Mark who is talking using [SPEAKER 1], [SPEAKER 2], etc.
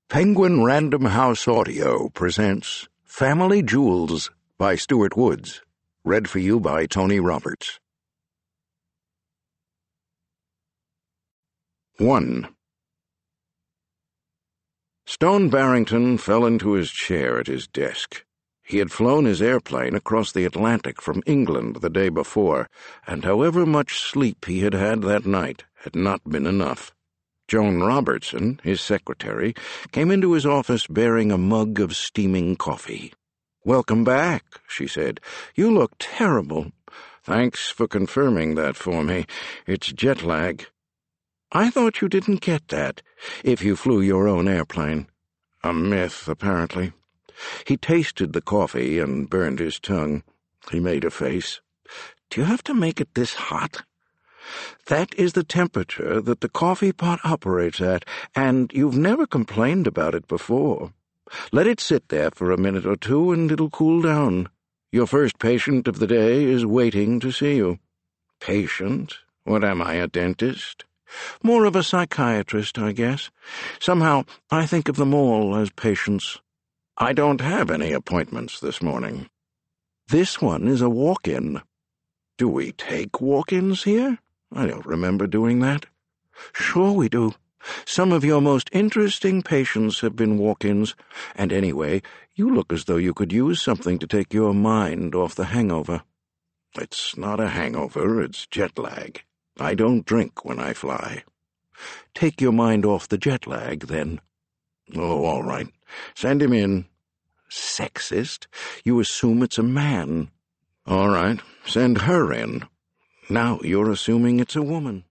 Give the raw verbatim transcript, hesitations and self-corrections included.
[SPEAKER 1] Penguin Random House Audio presents Family Jewels by Stuart Woods, read for you by Tony Roberts. one. Stone Barrington fell into his chair at his desk. He had flown his airplane across the Atlantic from England the day before, and however much sleep he had had that night had not been enough. Joan Robertson, his secretary, came into his office bearing a mug of steaming coffee. "Welcome back," she said. "You look terrible." "Thanks for confirming that for me. It's jet lag." "I thought you didn't get that, if you flew your own airplane." "A myth, apparently." He tasted the coffee and burned his tongue. He made a face. "Do you have to make it this hot?" "That is the temperature that the coffee pot operates at, and you've never complained about it before. Let it sit there for a minute or two and it'll cool down. Your first patient of the day is waiting to see you." "Patient? What am I, a dentist?" "More of a psychiatrist, I guess. Somehow I think of them all as patients." "I don't have any appointments this morning." "This one is a walk-in." "Do we take walk-ins here? I don't remember doing that." "Sure we do. Some of your most interesting patients have been walk-ins, and anyway, you look as though you could use something to take your mind off the hangover." "It's not a hangover, it's jet lag. I don't drink when I fly." "Take your mind off the jet lag, then." "Oh, all right. Send him in." "Sexist. You assume it's a man." "All right. Send her in." "Now you're assuming it's a woman."